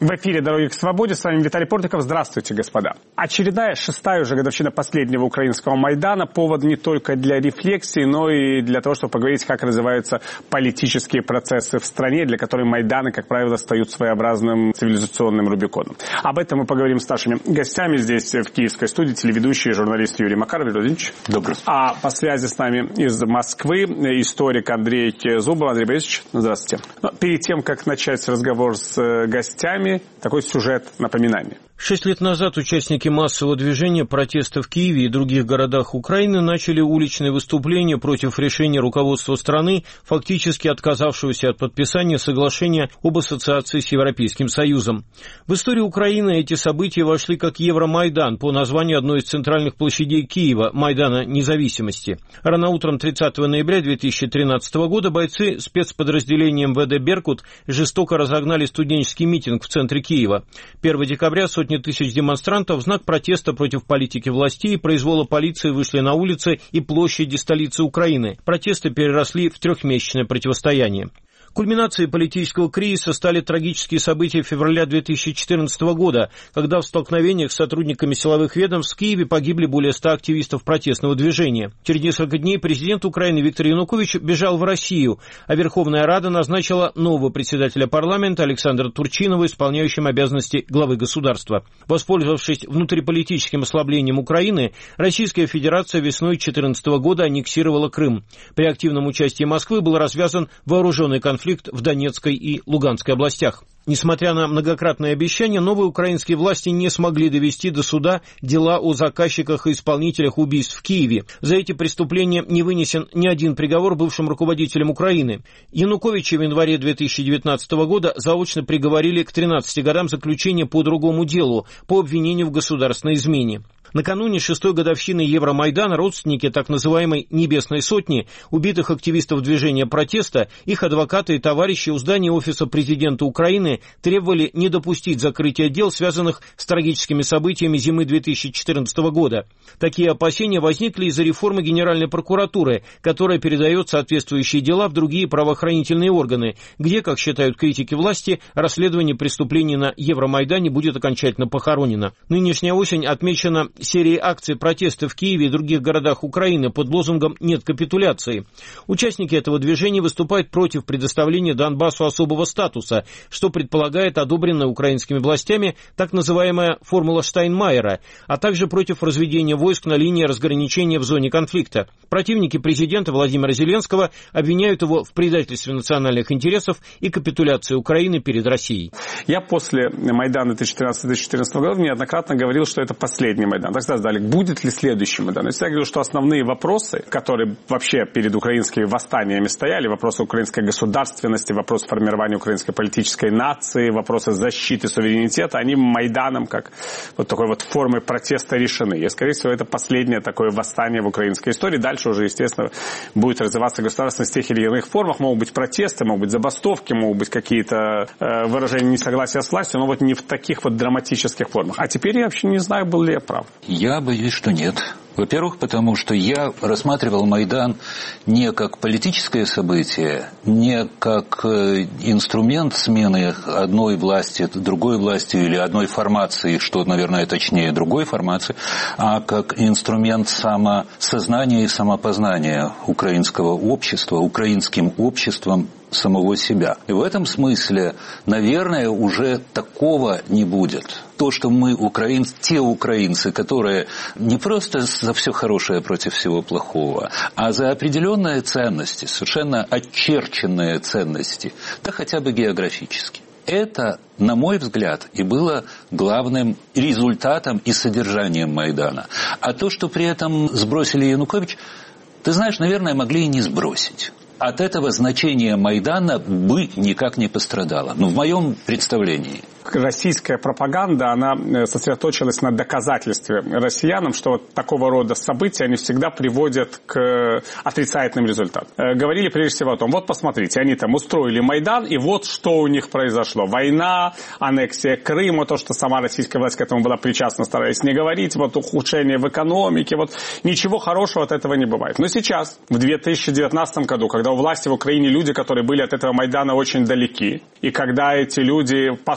В эфире «Дороги к свободе». С вами Виталий Портников. Здравствуйте, господа. Очередная, 6-я уже годовщина последнего украинского Майдана. Повод не только для рефлексии, но и для того, чтобы поговорить, как развиваются политические процессы в стране, для которой Майданы, как правило, стают своеобразным цивилизационным рубиконом. Об этом мы поговорим с нашими гостями здесь, в киевской студии, телеведущий и журналист Юрий Макаров. Юрий Владимирович. Добрый. А по связи с нами из Москвы историк Андрей Зубов. Андрей Борисович, здравствуйте. Но перед тем, как начать разговор с гостями, такой сюжет напоминания. 6 лет назад участники массового движения протеста в Киеве и других городах Украины начали уличные выступления против решения руководства страны, фактически отказавшегося от подписания соглашения об ассоциации с Европейским Союзом. В историю Украины эти события вошли как Евромайдан по названию одной из центральных площадей Киева, Майдана Независимости. Рано утром 30 ноября 2013 года бойцы спецподразделения МВД «Беркут» жестоко разогнали студенческий митинг в центре Киева. 1 декабря сотни тысяч демонстрантов в знак протеста против политики властей и произвола полиции вышли на улицы и площади столицы Украины. Протесты переросли в трехмесячное противостояние. Кульминацией политического кризиса стали трагические события февраля 2014 года, когда в столкновениях с сотрудниками силовых ведомств в Киеве погибли более 100 активистов протестного движения. Через несколько дней президент Украины Виктор Янукович бежал в Россию, а Верховная Рада назначила нового председателя парламента Александра Турчинова исполняющим обязанности главы государства. Воспользовавшись внутриполитическим ослаблением Украины, Российская Федерация весной 2014 года аннексировала Крым. При активном участии Москвы был развязан вооруженный конфликт в Донецкой и Луганской областях. Несмотря на многократные обещания, новые украинские власти не смогли довести до суда дела о заказчиках и исполнителях убийств в Киеве. За эти преступления не вынесен ни один приговор бывшим руководителям Украины. Януковича в январе 2019 года заочно приговорили к 13 годам заключения по другому делу, по обвинению в государственной измене. Накануне 6-й годовщины Евромайдана родственники так называемой «Небесной сотни», убитых активистов движения протеста, их адвокаты и товарищи у здания офиса президента Украины требовали не допустить закрытия дел, связанных с трагическими событиями зимы 2014 года. Такие опасения возникли из-за реформы Генеральной прокуратуры, которая передает соответствующие дела в другие правоохранительные органы, где, как считают критики власти, расследование преступлений на Евромайдане будет окончательно похоронено. Нынешняя осень отмечена серии акций протеста в Киеве и других городах Украины под лозунгом «Нет капитуляции». Участники этого движения выступают против предоставления Донбассу особого статуса, что предполагает одобренная украинскими властями так называемая формула Штайнмайера, а также против разведения войск на линии разграничения в зоне конфликта. Противники президента Владимира Зеленского обвиняют его в предательстве национальных интересов и капитуляции Украины перед Россией. Я после Майдана 2013-2014 года неоднократно говорил, что это последний Майдан. Тогда задали, будет ли следующий Майдан. Я говорил, что основные вопросы, которые вообще перед украинскими восстаниями стояли, вопросы украинской государственности, вопросы формирования украинской политической нации, вопросы защиты суверенитета, они Майданом как вот такой вот формой протеста решены. И, скорее всего, это последнее такое восстание в украинской истории. Дальше уже, естественно, будет развиваться государственность в тех или иных формах. Могут быть протесты, могут быть забастовки, могут быть какие-то выражения несогласия с властью, но вот не в таких вот драматических формах. А теперь я вообще не знаю, был ли я прав. Я боюсь, что нет. Во-первых, потому что я рассматривал Майдан не как политическое событие, не как инструмент смены одной власти другой властью или одной формации, что, наверное, точнее, другой формации, а как инструмент самосознания и самопознания украинского общества, украинским обществом самого себя. И в этом смысле, наверное, уже такого не будет. То, что мы украинцы, те украинцы, которые не просто за все хорошее против всего плохого, а за определенные ценности, совершенно очерченные ценности, да хотя бы географически. Это, на мой взгляд, и было главным результатом и содержанием Майдана. А то, что при этом сбросили Янукович, ты знаешь, наверное, могли и не сбросить. От этого значение Майдана бы никак не пострадало. В моем представлении. российская пропаганда, она сосредоточилась на доказательстве россиянам, что вот такого рода события, они всегда приводят к отрицательным результатам. Говорили прежде всего о том, вот посмотрите, они там устроили Майдан, и вот что у них произошло. Война, аннексия Крыма, то, что сама российская власть к этому была причастна, стараясь не говорить, вот ухудшение в экономике, вот ничего хорошего от этого не бывает. Но сейчас, в 2019 году, когда у власти в Украине люди, которые были от этого Майдана очень далеки, и когда эти люди, по сути,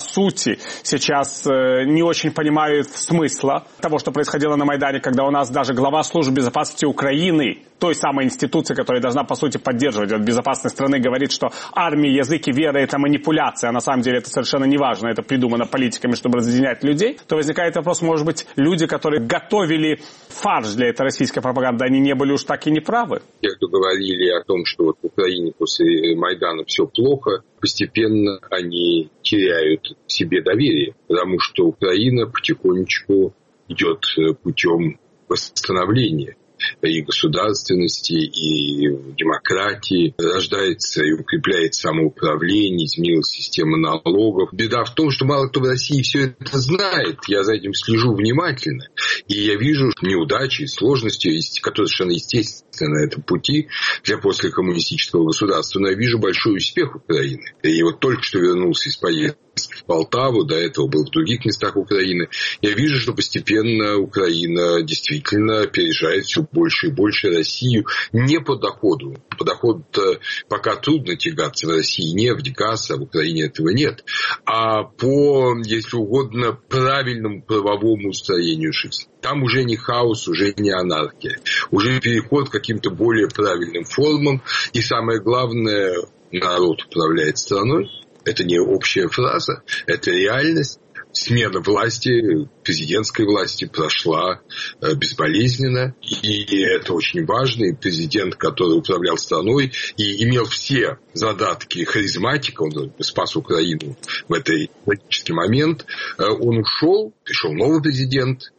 сути, сейчас не очень понимают смысла того, что происходило на Майдане, когда у нас даже глава службы безопасности Украины, той самой институции, которая должна, по сути, поддерживать безопасность страны, говорит, что армия, язык и вера – это манипуляция, а на самом деле это совершенно не важно, это придумано политиками, чтобы разъединять людей, то возникает вопрос, может быть, люди, которые готовили фарш для этой российской пропаганды, они не были уж так и не правы? Те, кто говорили о том, что вот в Украине после Майдана все плохо, постепенно они теряют в себе доверие, потому что Украина потихонечку идет путем восстановления и государственности, и демократии, рождается и укрепляет самоуправление, изменилась система налогов. Беда в том, что мало кто в России все это знает. Я за этим слежу внимательно. И я вижу неудачи, сложности, которые совершенно естественно на этом пути для послекоммунистического государства. Но я вижу большой успех Украины. И вот только что вернулся из поездки в Полтаву, до этого был в других местах Украины. Я вижу, что постепенно Украина действительно опережает все больше и больше Россию не по доходу. По доходу пока трудно тягаться в России нефть, газ, а в Украине этого нет. А по, если угодно, правильному правовому устроению жизни. Там уже не хаос, уже не анархия. Уже переход к каким-то более правильным формам. И самое главное, народ управляет страной. Это не общая фраза, это реальность. Смена власти, президентской власти прошла безболезненно. И это очень важно. И президент, который управлял страной и имел все задатки харизматика, он спас Украину в этот критический момент, он ушел, пришел новый президент.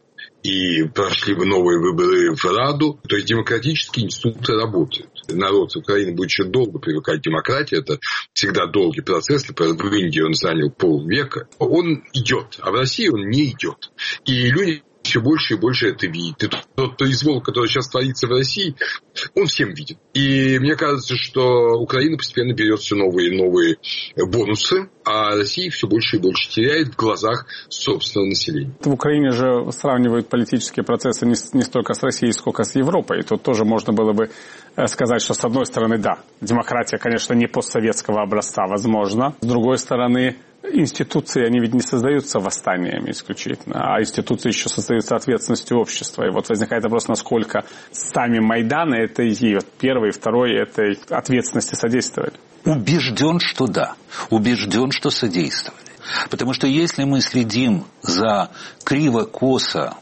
И прошли бы новые выборы в Раду. То есть демократические институты работают. Народ Украины будет еще долго привыкать к демократии. Это всегда долгий процесс. Например, в Индии он занял полвека. Он идет, а в России он не идет. И люди все больше и больше это видят. И тот произвол, который сейчас творится в России, он всем видит. И мне кажется, что Украина постепенно берет все новые и новые бонусы, а Россия все больше и больше теряет в глазах собственного населения. В Украине же сравнивают политические процессы не столько с Россией, сколько с Европой. И тут тоже можно было бы сказать, что с одной стороны, да, демократия, конечно, не постсоветского образца, возможно. С другой стороны, институции, они ведь не создаются восстаниями исключительно, а институции еще создаются ответственностью общества. И вот возникает вопрос, насколько сами Майданы этой первой и второй этой ответственности содействовали. Убежден, что да. Убежден, что содействовали. Потому что если мы следим за криво-косо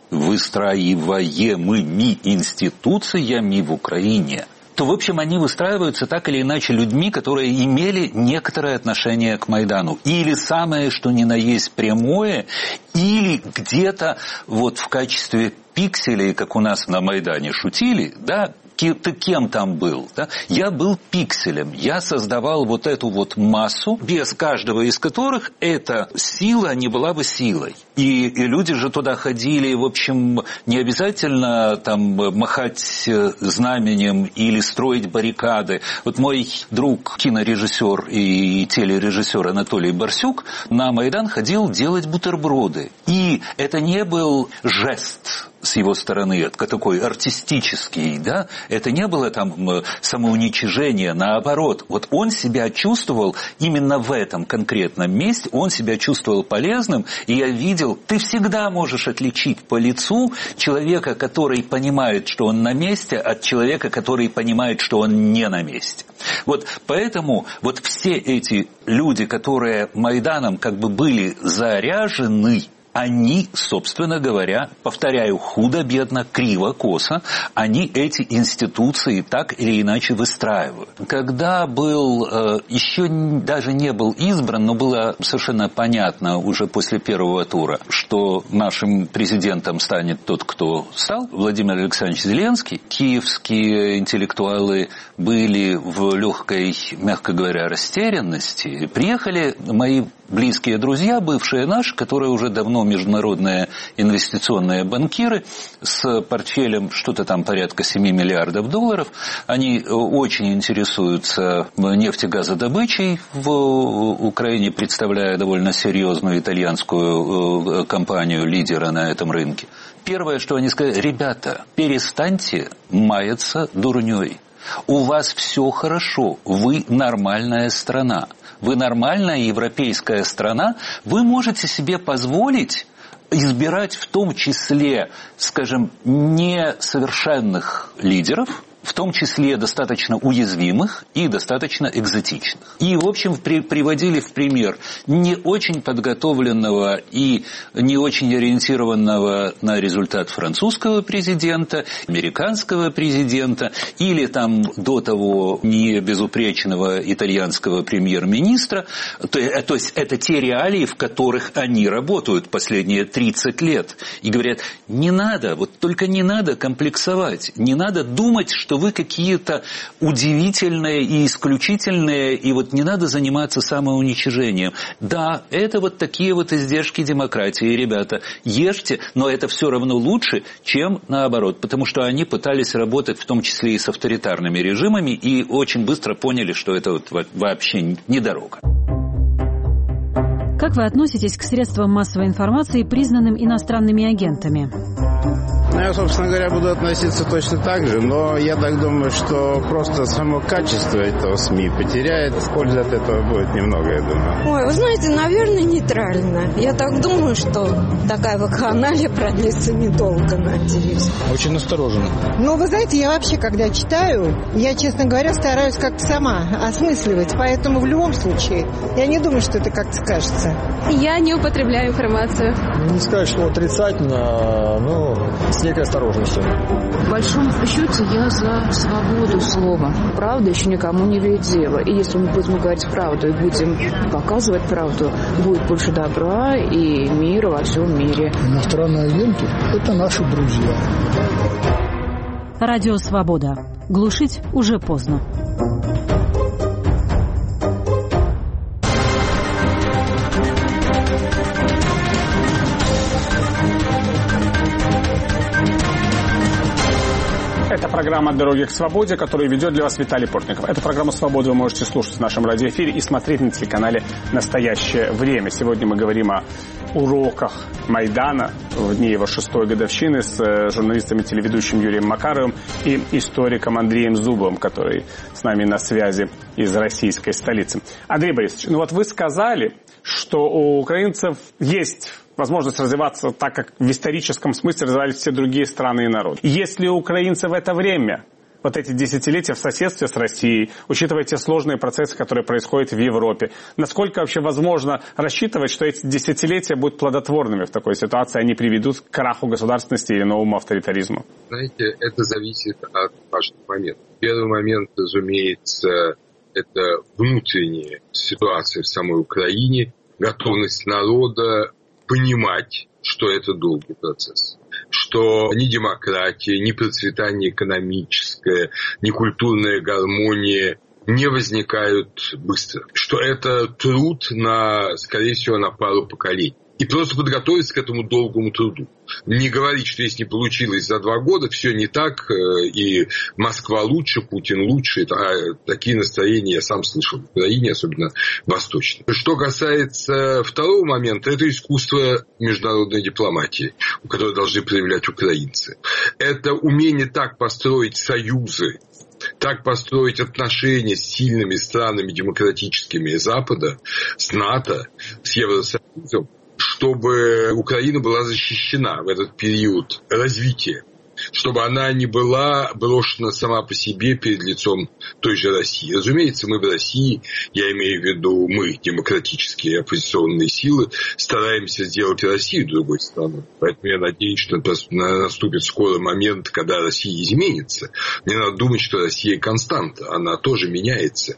выстраиваемыми институциями в Украине, то, в общем, они выстраиваются так или иначе людьми, которые имели некоторое отношение к Майдану. Или самое, что ни на есть прямое, или где-то вот в качестве пикселей, как у нас на Майдане шутили, да, ты кем там был? Да? Я был пикселем. Я создавал вот эту вот массу, без каждого из которых эта сила не была бы силой. И люди же туда ходили, в общем, не обязательно там махать знаменем или строить баррикады. Вот мой друг, кинорежиссер и телережиссер Анатолий Барсюк на Майдан ходил делать бутерброды. И это не был жест с его стороны, такой артистический, да, это не было там самоуничижение, наоборот. Вот он себя чувствовал именно в этом конкретном месте, он себя чувствовал полезным, и я видел, ты всегда можешь отличить по лицу человека, который понимает, что он на месте, от человека, который понимает, что он не на месте. Вот поэтому вот все эти люди, которые Майданом как бы были заряжены, они, собственно говоря, повторяю, худо-бедно, криво-косо, они эти институции так или иначе выстраивают. Когда был, еще даже не был избран, но было совершенно понятно уже после первого тура, что нашим президентом станет тот, кто стал, Владимир Александрович Зеленский, киевские интеллектуалы были в легкой, мягко говоря, растерянности. Приехали мои близкие друзья, бывшие наши, которые уже давно международные инвестиционные банкиры с портфелем что-то там порядка 7 миллиардов долларов. Они очень интересуются нефтегазодобычей в Украине, представляя довольно серьезную итальянскую компанию, лидера на этом рынке. Первое, что они сказали: ребята, перестаньте маяться дурнёй. У вас все хорошо, вы нормальная страна. Вы нормальная европейская страна, вы можете себе позволить избирать в том числе, скажем, несовершенных лидеров, в том числе достаточно уязвимых и достаточно экзотичных. И, в общем, приводили в пример не очень подготовленного и не очень ориентированного на результат французского президента, американского президента или там до того не безупречного итальянского премьер-министра. То есть это те реалии, в которых они работают последние 30 лет. И говорят, не надо, вот только не надо комплексовать, не надо думать, что вы какие-то удивительные и исключительные, и вот не надо заниматься самоуничижением. Да, это вот такие вот издержки демократии, ребята, ешьте, но это все равно лучше, чем наоборот, потому что они пытались работать в том числе и с авторитарными режимами и очень быстро поняли, что это вот вообще не дорога. Как вы относитесь к средствам массовой информации, признанным иностранными агентами? Я, собственно говоря, буду относиться точно так же, но я так думаю, что просто само качество этого СМИ потеряет, пользы от этого будет немного, я думаю. Ой, вы знаете, наверное, нейтрально. Я так думаю, что такая вакханалия продлится недолго, надеюсь. Очень настороженно. Ну, вы знаете, я вообще, когда читаю, я, честно говоря, стараюсь как-то сама осмысливать, поэтому в любом случае я не думаю, что это как-то скажется. Я не употребляю информацию. Не сказать, что отрицательно, но с некой осторожностью. В большом счете я за свободу слова. Правда еще никому не вредила. И если мы будем говорить правду и будем показывать правду, будет больше добра и мира во всем мире. Иностранные агенты – это наши друзья. Радио «Свобода». Глушить уже поздно. Это программа «Дороги к свободе», которую ведет для вас Виталий Портников. Эту программу «Свободу» вы можете слушать в нашем радиоэфире и смотреть на телеканале «Настоящее время». Сегодня мы говорим о уроках Майдана в дни его 6-й годовщины с журналистом и телеведущим Юрием Макаровым и историком Андреем Зубовым, который с нами на связи из российской столицы. Андрей Борисович, ну вот вы сказали, что у украинцев есть возможность развиваться так, как в историческом смысле развивались все другие страны и народы. Если у украинцев в это время, вот эти десятилетия в соседстве с Россией, учитывая те сложные процессы, которые происходят в Европе, насколько вообще возможно рассчитывать, что эти десятилетия будут плодотворными в такой ситуации, они приведут к краху государственности или новому авторитаризму? Знаете, это зависит от важных моментов. Первый момент, разумеется, это внутренняя ситуация в самой Украине, готовность народа понимать, что это долгий процесс, что ни демократия, ни процветание экономическое, ни культурная гармония не возникают быстро, что это труд скорее всего, на пару поколений. И просто подготовиться к этому долгому труду. Не говорить, что если не получилось за 2 года, все не так, и Москва лучше, Путин лучше. Такие настроения я сам слышал в Украине, особенно восточно. Что касается второго момента, это искусство международной дипломатии, которое должны проявлять украинцы. Это умение так построить союзы, так построить отношения с сильными странами демократическими Запада, с НАТО, с Евросоюзом, чтобы Украина была защищена в этот период развития, чтобы она не была брошена сама по себе перед лицом той же России. Разумеется, мы в России, я имею в виду мы, демократические оппозиционные силы, стараемся сделать Россию другой страной. Поэтому я надеюсь, что наступит скоро момент, когда Россия изменится. Не надо думать, что Россия константа, она тоже меняется.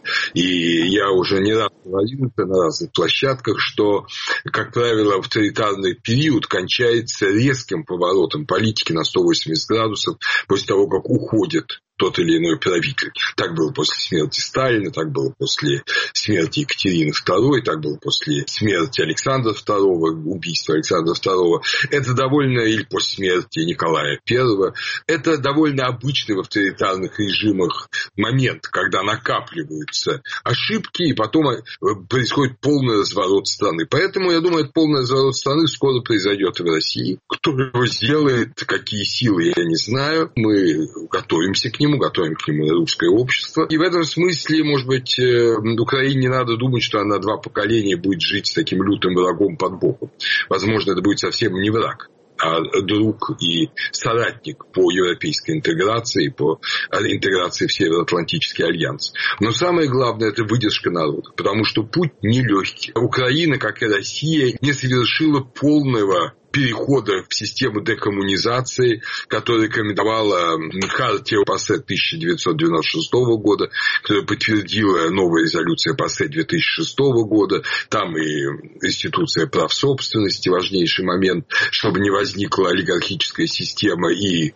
И я уже не раз говорил на разных площадках, что, как правило, авторитарный период кончается резким поворотом политики на 180 градусов после того, как уходит тот или иной правитель. Так было после смерти Сталина, так было после смерти Екатерины II, так было после смерти Александра II, убийства Александра II. Это довольно, или после смерти Николая I, это довольно обычный в авторитарных режимах момент, когда накапливаются ошибки, и потом происходит полный разворот страны. Поэтому, я думаю, этот полный разворот страны скоро произойдет и в России. Кто его сделает, какие силы, я не знаю. Мы готовимся к нему. нему, готовим к нему русское общество. И в этом смысле, может быть, Украине не надо думать, что она 2 поколения будет жить с таким лютым врагом под боком. Возможно, это будет совсем не враг, а друг и соратник по европейской интеграции, по интеграции в Североатлантический альянс. Но самое главное – это выдержка народа, потому что путь нелегкий. Украина, как и Россия, не совершила полного перехода в систему декоммунизации, которую рекомендовала Хартия ПАСЕ 1996 года, которую подтвердила новая резолюция ПАСЕ 2006 года. Там и институция прав собственности, важнейший момент, чтобы не возникла олигархическая система и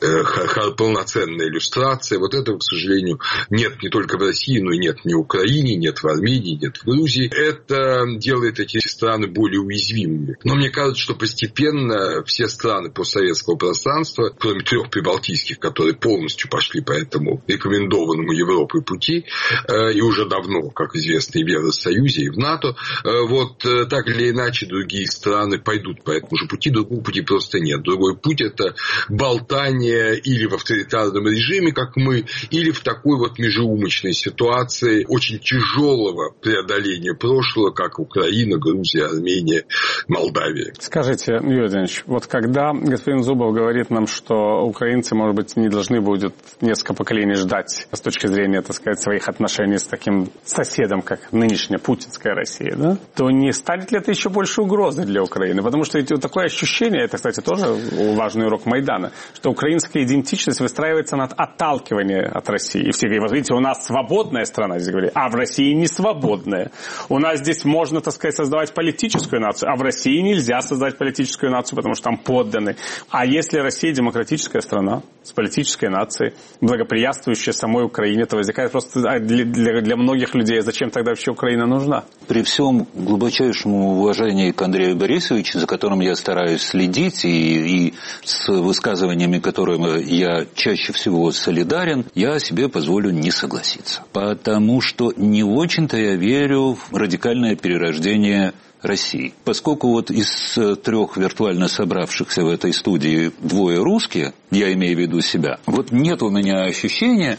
полноценная иллюстрация. Вот этого, к сожалению, нет не только в России, но и нет ни в Украине, нет в Армении, нет в Грузии. Это делает эти страны более уязвимыми. Но мне кажется, что постепенно все страны постсоветского пространства, кроме 3 прибалтийских, которые полностью пошли по этому рекомендованному Европой пути, и уже давно, как известно, и в Евросоюзе, и в НАТО, вот так или иначе другие страны пойдут по этому же пути. Другого пути просто нет. Другой путь – это болтание или в авторитарном режиме, как мы, или в такой вот межеумочной ситуации очень тяжелого преодоления прошлого, как Украина, Грузия, Армения, Молдавия. Скажите, Юрий Владимирович, вот когда господин Зубов говорит нам, что украинцы, может быть, не должны будут несколько поколений ждать с точки зрения, так сказать, своих отношений с таким соседом, как нынешняя путинская Россия, да, то не станет ли это еще больше угрозой для Украины? Потому что вот такое ощущение, это, кстати, тоже важный урок Майдана, что украинская идентичность выстраивается на отталкивание от России. И все говорят, вот видите, у нас свободная страна, здесь говорили, а в России не свободная. У нас здесь можно, так сказать, создавать политическую нацию, а в России нельзя создать политическую нацию, потому что там подданы. А если Россия демократическая страна с политической нацией, благоприятствующая самой Украине, то возникает просто для многих людей, зачем тогда вообще Украина нужна? При всем глубочайшем уважении к Андрею Борисовичу, за которым я стараюсь следить, и с высказываниями, которыми я чаще всего солидарен, я себе позволю не согласиться. Потому что не очень-то я верю в радикальное перерождение России. Поскольку вот из 3 виртуально собравшихся в этой студии 2 русские, я имею в виду себя, вот нет у меня ощущения,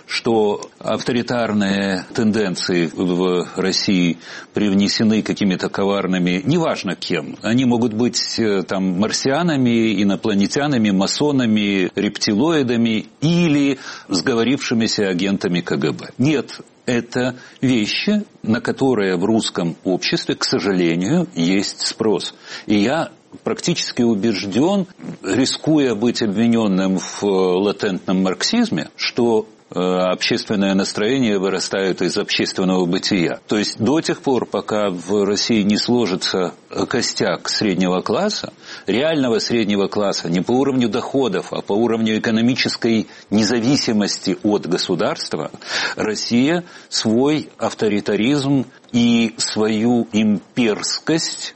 что авторитарные тенденции в России привнесены какими-то коварными, неважно кем. Они могут быть там марсианами, инопланетянами, масонами, рептилоидами или сговорившимися агентами КГБ. Нет. Это вещи, на которые в русском обществе, к сожалению, есть спрос. И я практически убежден, рискуя быть обвиненным в латентном марксизме, что общественное настроение вырастает из общественного бытия. То есть до тех пор, пока в России не сложится костяк среднего класса, реального среднего класса, не по уровню доходов, а по уровню экономической независимости от государства, Россия свой авторитаризм и свою имперскость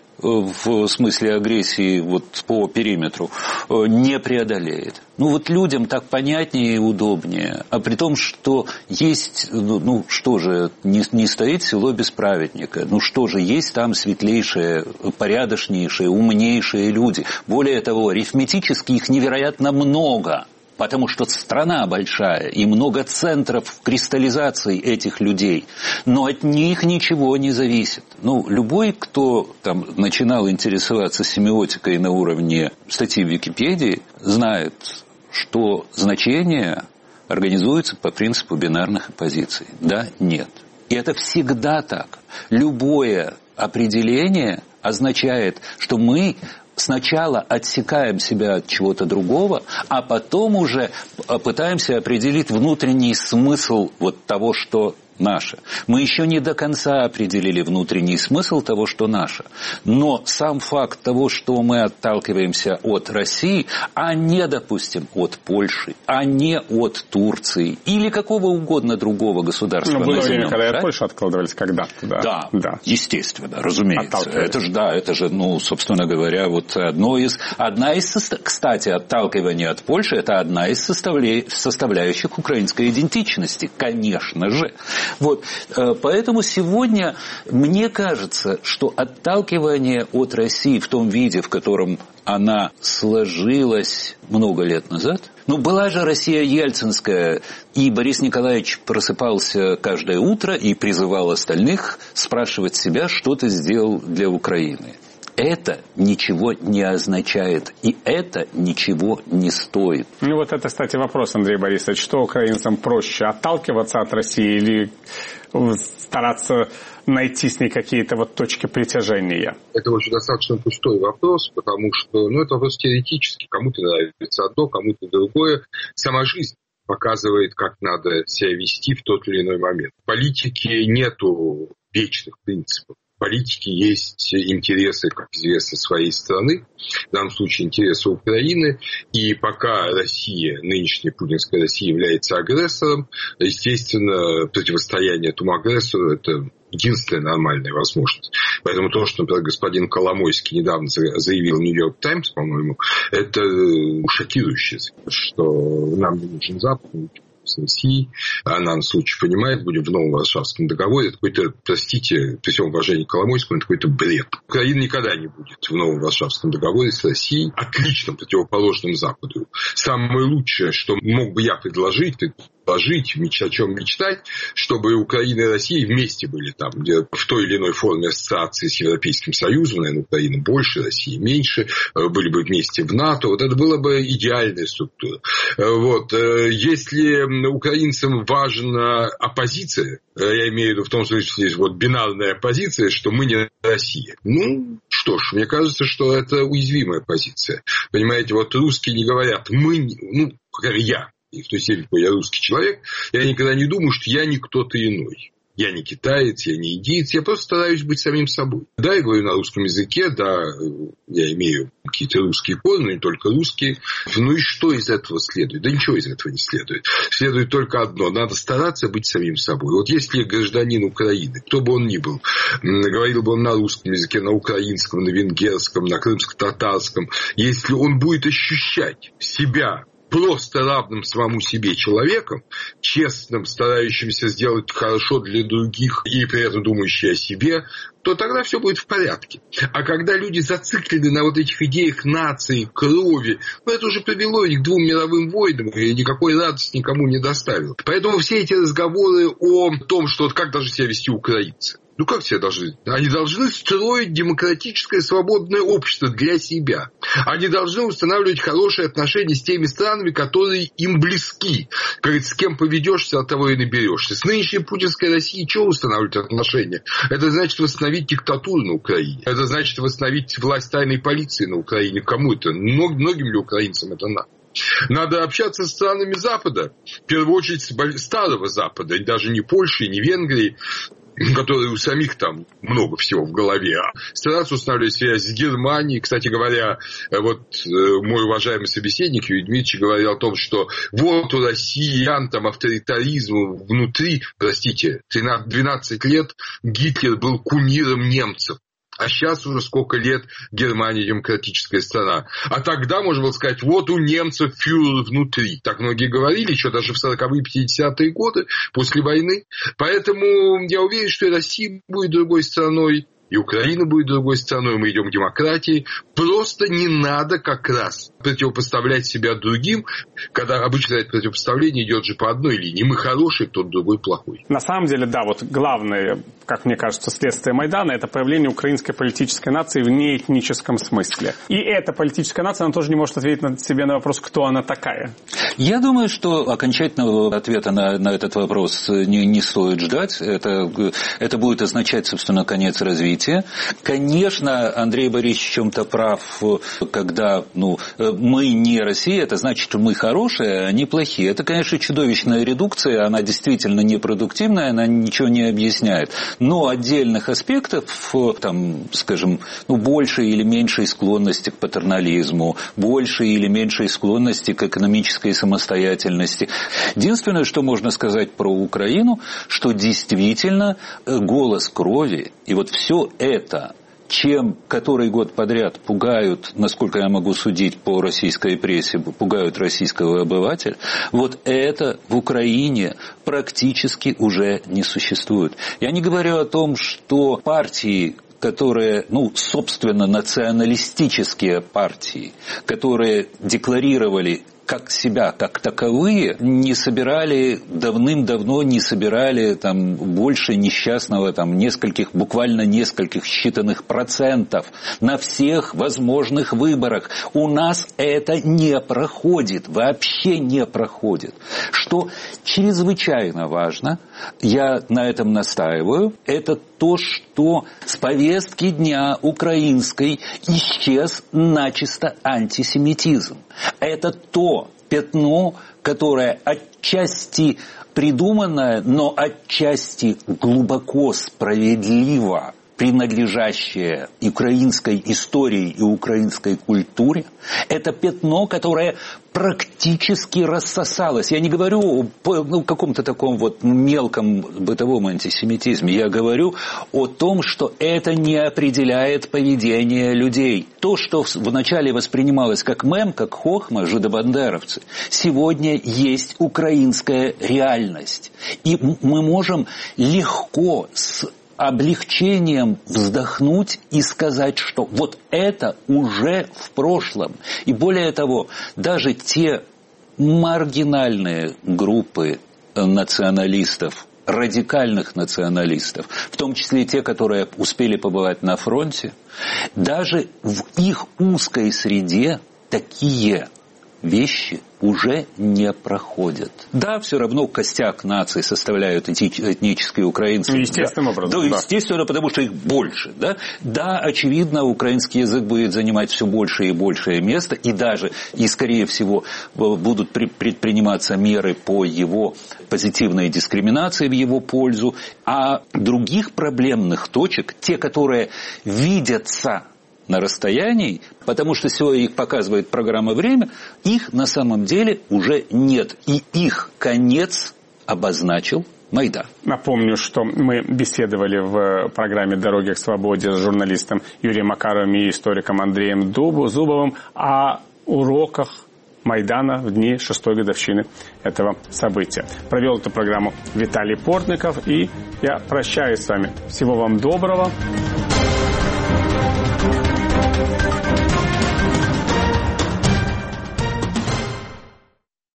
в смысле агрессии вот по периметру не преодолеет. Ну вот людям так понятнее и удобнее. А при том, что есть, ну что же, не стоит село без праведника. Ну что же, есть там светлейшие, порядочнейшие, умнейшие люди. Более того, арифметически их невероятно много. Потому что страна большая и много центров кристаллизации этих людей. Но от них ничего не зависит. Ну, любой, кто там начинал интересоваться семиотикой на уровне статьи в Википедии, знает, что значение организуется по принципу бинарных оппозиций. Да, нет. И это всегда так. Любое определение означает, что мы сначала отсекаем себя от чего-то другого, а потом уже пытаемся определить внутренний смысл вот того, что наше. Мы еще не до конца определили внутренний смысл того, что наше. Но сам факт того, что мы отталкиваемся от России, а не, допустим, от Польши, а не от Турции или какого угодно другого государства. Ну, было время, когда от Польши откладывались когда-то. Да, естественно, разумеется. Это же, собственно говоря, вот кстати, отталкивание от Польши – это одна из составляющих украинской идентичности, конечно же. Вот. Поэтому сегодня мне кажется, что отталкивание от России в том виде, в котором она сложилась много лет назад. Была же Россия ельцинская, и Борис Николаевич просыпался каждое утро и призывал остальных спрашивать себя, что ты сделал для Украины. Это ничего не означает, и это ничего не стоит. Вот это, кстати, вопрос, Андрей Борисович. Что украинцам проще, отталкиваться от России или стараться найти с ней какие-то точки притяжения? Это очень достаточно пустой вопрос, потому что это вопрос теоретический. Кому-то нравится одно, кому-то другое. Сама жизнь показывает, как надо себя вести в тот или иной момент. В политике нету вечных принципов. В политике есть интересы, как известно, своей страны, в данном случае интересы Украины. И пока Россия, нынешняя путинская Россия, является агрессором, естественно, противостояние этому агрессору – это единственная нормальная возможность. Поэтому то, что, например, господин Коломойский недавно заявил в «Нью-Йорк Таймс», по-моему, это шокирующе, что нам не нужен Запад, с Россией, она, в данном случае, понимает, будем в новом Варшавском договоре, это какой-то, простите, при всем уважении к Коломойскому, это какой-то бред. Украина никогда не будет в новом Варшавском договоре с Россией, отлично противоположном Западу. Самое лучшее, что мог бы я предложить, о чем мечтать, чтобы Украина и Россия вместе были там, где в той или иной форме ассоциации с Европейским Союзом, наверное, Украина больше, Россия меньше, были бы вместе в НАТО. Вот это была бы идеальная структура. Если украинцам важна оппозиция, я имею в виду в том смысле, бинарная оппозиция, что мы не Россия. Что ж, мне кажется, что это уязвимая позиция. Понимаете, русские не говорят «мы», я. И в той степени, я русский человек, я никогда не думаю, что я не кто-то иной. Я не китаец, я не индиец, я просто стараюсь быть самим собой. Да, я говорю на русском языке, да, я имею какие-то русские корни, но не только русские. И что из этого следует? Да ничего из этого не следует. Следует только одно. Надо стараться быть самим собой. Если гражданин Украины, кто бы он ни был, говорил бы он на русском языке, на украинском, на венгерском, на крымско-татарском, если он будет ощущать себя просто равным самому себе человеком, честным, старающимся сделать хорошо для других и при этом думающим о себе, то тогда все будет в порядке. А когда люди зациклены на этих идеях нации, крови, это уже привело их к 2 мировым войнам и никакой радости никому не доставило. Поэтому все эти разговоры о том, что как должны себя вести украинцы. Как себя должны? Они должны строить демократическое свободное общество для себя. Они должны устанавливать хорошие отношения с теми странами, которые им близки. С кем поведешься, от того и наберешься. С нынешней путинской Россией что устанавливать отношения? Это значит восстановить диктатуру на Украине. Это значит восстановить власть тайной полиции на Украине. Кому это? Многим ли украинцам это надо? Надо общаться с странами Запада. В первую очередь Старого Запада. Даже не Польши, не Венгрии, которые у самих там много всего в голове. Стараться устанавливать связь с Германией. Кстати говоря, мой уважаемый собеседник Юрий Дмитриевич говорил о том, что у россиян там авторитаризм внутри. 12 лет Гитлер был кумиром немцев. А сейчас уже сколько лет Германия демократическая страна. А тогда можно было сказать, у немцев фюрер внутри. Так многие говорили, еще даже в 40-е, 50-е годы после войны. Поэтому я уверен, что и Россия будет другой страной, и Украина будет другой страной, мы идем к демократии. Просто не надо как раз противопоставлять себя другим, когда обычно это противопоставление идет же по одной линии. Мы хороший, тот другой плохой. На самом деле, да, главное, как мне кажется, следствие Майдана – это появление украинской политической нации в неэтническом смысле. И эта политическая нация, она тоже не может ответить себе на вопрос, кто она такая. Я думаю, что окончательного ответа на этот вопрос не стоит ждать. Это будет означать, собственно, конец развития. Конечно, Андрей Борисович в чем-то прав, когда мы не Россия, это значит, что мы хорошие, а они плохие. Это, конечно, чудовищная редукция, она действительно непродуктивная, она ничего не объясняет. Но отдельных аспектов, скажем, большей или меньшей склонности к патернализму, большей или меньшей склонности к экономической самостоятельности. Единственное, что можно сказать про Украину, что действительно голос крови и все это чем который год подряд пугают, насколько я могу судить по российской прессе, пугают российского обывателя, вот это в Украине практически уже не существует. Я не говорю о том, что партии, которые, собственно, националистические партии, которые декларировали как себя, как таковые, давным-давно не собирали больше несчастного, буквально нескольких считанных процентов на всех возможных выборах. У нас это не проходит, вообще не проходит. Что чрезвычайно важно, я на этом настаиваю, это то, что с повестки дня украинской исчез начисто антисемитизм. Это то пятно, которое отчасти придуманное, но отчасти глубоко справедливо принадлежащее украинской истории и украинской культуре, это пятно, которое практически рассосалось. Я не говорю о каком-то таком мелком бытовом антисемитизме. Я говорю о том, что это не определяет поведение людей. То, что вначале воспринималось как мем, как хохма, жидобандеровцы, сегодня есть украинская реальность. И мы можем легко с облегчением вздохнуть и сказать, что вот это уже в прошлом. И более того, даже те маргинальные группы националистов, радикальных националистов, в том числе и те, которые успели побывать на фронте, даже в их узкой среде такие вещи уже не проходят. Да, все равно костяк нации составляют этнические украинцы. Естественным образом. Да, естественно, потому что их больше. Да, очевидно, украинский язык будет занимать все большее и большее место, и скорее всего, будут предприниматься меры по его позитивной дискриминации в его пользу. А других проблемных точек, те, которые видятся на расстоянии, потому что сегодня их показывает программа «Время», их на самом деле уже нет. И их конец обозначил Майдан. Напомню, что мы беседовали в программе «Дороги к свободе» с журналистом Юрием Макаровым и историком Андреем Зубовым о уроках Майдана в дни 6-й годовщины этого события. Провел эту программу Виталий Портников, и я прощаюсь с вами. Всего вам доброго.